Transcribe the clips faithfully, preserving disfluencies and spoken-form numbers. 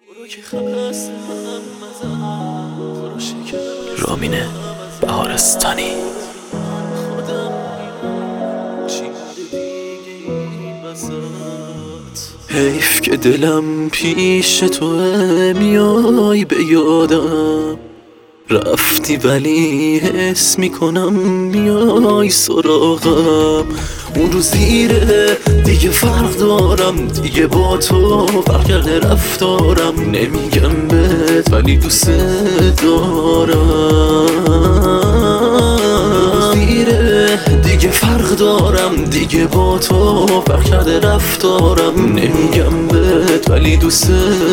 رامین بهارستانی. حیف که دلم پیش تو میای به یادم رفتی، ولی حس میکنم میای سراغم. اون روز دیره دیگه فرق دارم، دیگه با تو فرق کرده رفتارم. نمیگم بهت ولی دوست دارم. دیره دیگه فرق دارم، دیگه با تو فرق کرده رفتارم. نمیگم بهت ولی دوست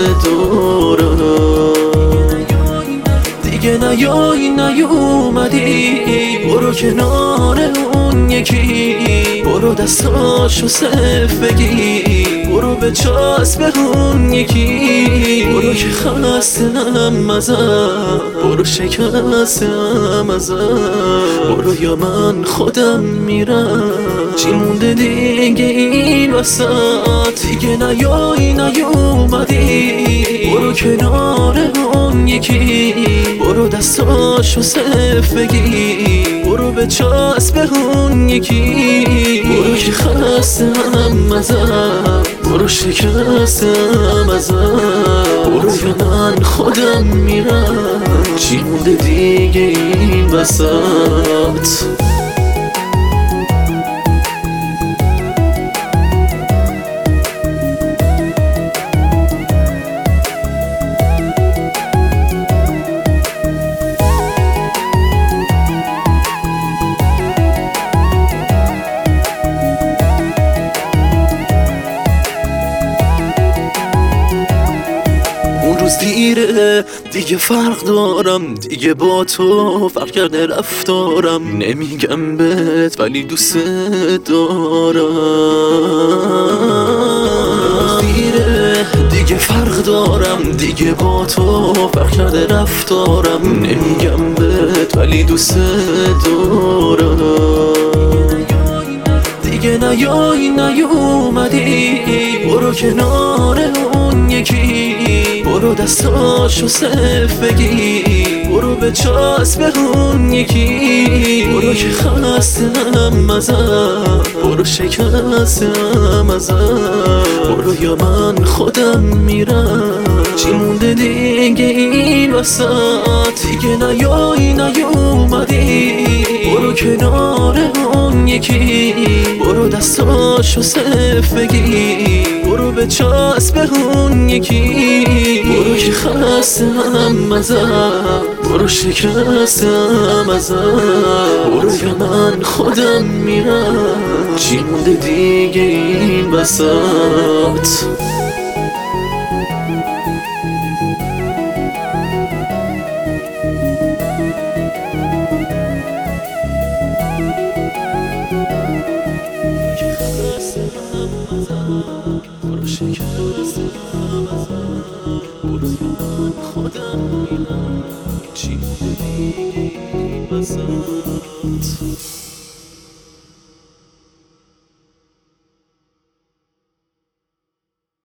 دارم. دیگه نیای نیومدی، برو کنار اون یکی، برو دستاشو صف بگی، برو به چسب اون یکی. برو که خستم ازم، برو شکستم ازم، برو یا من خودم میرم. چی مونده دیگه این وسط؟ دیگه نیای نیومدی، برو کنار اون یکی، برو دستاشو صف بگی، برو به چسب اون یکی. برو که خستم ازم، برو شکستم ازم، برو یا من خودم میرم. چی مونده دیگه این وسط؟ روز دیره دیگه فرق دارم، دیگه با تو فرق کرده رفتارم. نمیگم بهت ولی دوست دارم. دیره دیگه فرق دارم، دیگه با تو فرق کرده رفتارم. نمیگم بهت ولی دوست دارم. دیگه نیای نیومدی، برو کنار اون یکی، برو دستاشو صف بگی، برو به چسب اون یکی. برو که خستم ازم، برو شکستم ازم، برو یا من خودم میرم. چی مونده دیگه این وسط؟ دیگه نیای نیومدی، برو کنار اون یکی، برو دستاشو صف بگی، برو به چسب اون یکی. برو که خستم ازم، برو شکستم ازم، برو یا من خودم میرم. چی مونده دیگه این وسط؟ برو شکستم ازم، برو یا من خودم میرم. چی مونده دیگه این وسط؟